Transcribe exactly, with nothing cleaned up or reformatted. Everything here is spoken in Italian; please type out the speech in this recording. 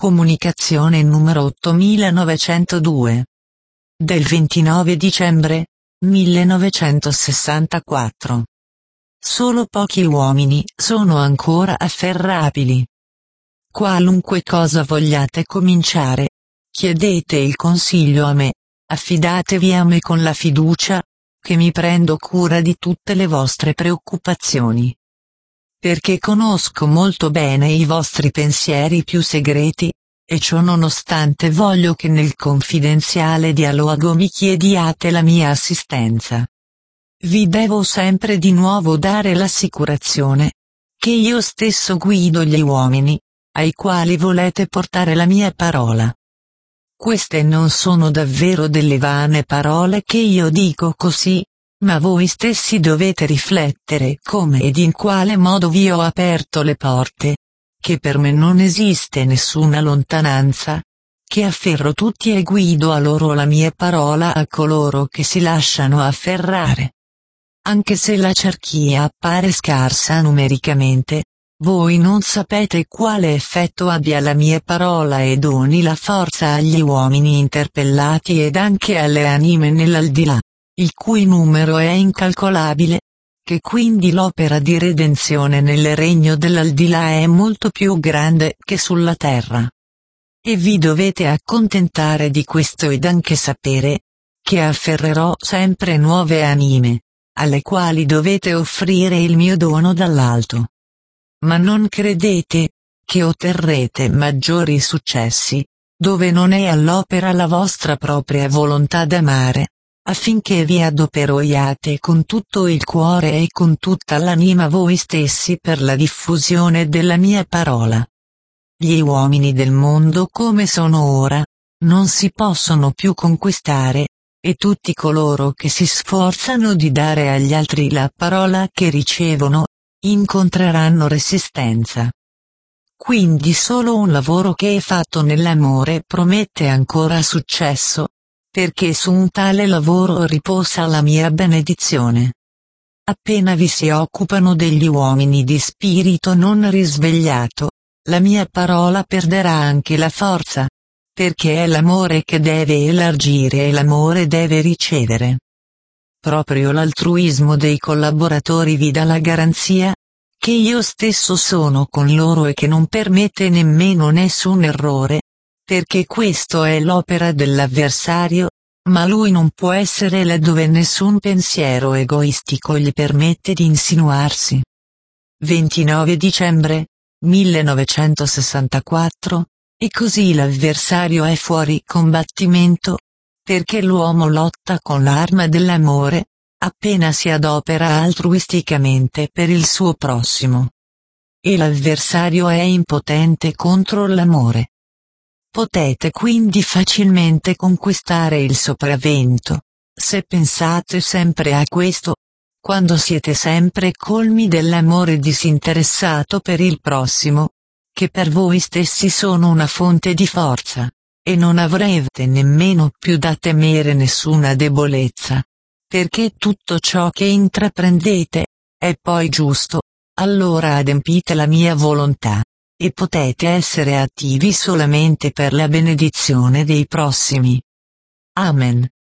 Comunicazione numero ottomilanovecentodue. Del ventinove dicembre millenovecentosessantaquattro. Solo pochi uomini sono ancora afferrabili. Qualunque cosa vogliate cominciare, chiedete il consiglio a me, affidatevi a me con la fiducia, che mi prendo cura di tutte le vostre preoccupazioni. Perché conosco molto bene i vostri pensieri più segreti, e ciò nonostante voglio che nel confidenziale dialogo mi chiediate la mia assistenza. Vi devo sempre di nuovo dare l'assicurazione, che io stesso guido gli uomini, ai quali volete portare la mia parola. Queste non sono davvero delle vane parole che io dico così, ma voi stessi dovete riflettere come ed in quale modo vi ho aperto le porte, che per me non esiste nessuna lontananza, che afferro tutti e guido a loro la mia parola a coloro che si lasciano afferrare. Anche se la cerchia appare scarsa numericamente, voi non sapete quale effetto abbia la mia parola e doni la forza agli uomini interpellati ed anche alle anime nell'aldilà, il cui numero è incalcolabile, che quindi l'opera di redenzione nel regno dell'aldilà è molto più grande che sulla terra. E vi dovete accontentare di questo ed anche sapere, che afferrerò sempre nuove anime, alle quali dovete offrire il mio dono dall'alto. Ma non credete, che otterrete maggiori successi, dove non è all'opera la vostra propria volontà d'amare, affinché vi adoperoiate con tutto il cuore e con tutta l'anima voi stessi per la diffusione della mia parola. Gli uomini del mondo come sono ora, non si possono più conquistare, e tutti coloro che si sforzano di dare agli altri la parola che ricevono, incontreranno resistenza. Quindi solo un lavoro che è fatto nell'amore promette ancora successo, perché su un tale lavoro riposa la mia benedizione. Appena vi si occupano degli uomini di spirito non risvegliato, la mia parola perderà anche la forza, perché è l'amore che deve elargire e l'amore deve ricevere. Proprio l'altruismo dei collaboratori vi dà la garanzia, che io stesso sono con loro e che non permette nemmeno nessun errore, perché questo è l'opera dell'avversario, ma lui non può essere laddove nessun pensiero egoistico gli permette di insinuarsi. ventinove dicembre millenovecentosessantaquattro, e così l'avversario è fuori combattimento, perché l'uomo lotta con l'arma dell'amore, appena si adopera altruisticamente per il suo prossimo. E l'avversario è impotente contro l'amore. Potete quindi facilmente conquistare il sopravvento, se pensate sempre a questo, quando siete sempre colmi dell'amore disinteressato per il prossimo, che per voi stessi sono una fonte di forza, e non avrete nemmeno più da temere nessuna debolezza, perché tutto ciò che intraprendete, è poi giusto, allora adempite la mia volontà, e potete essere attivi solamente per la benedizione dei prossimi. Amen.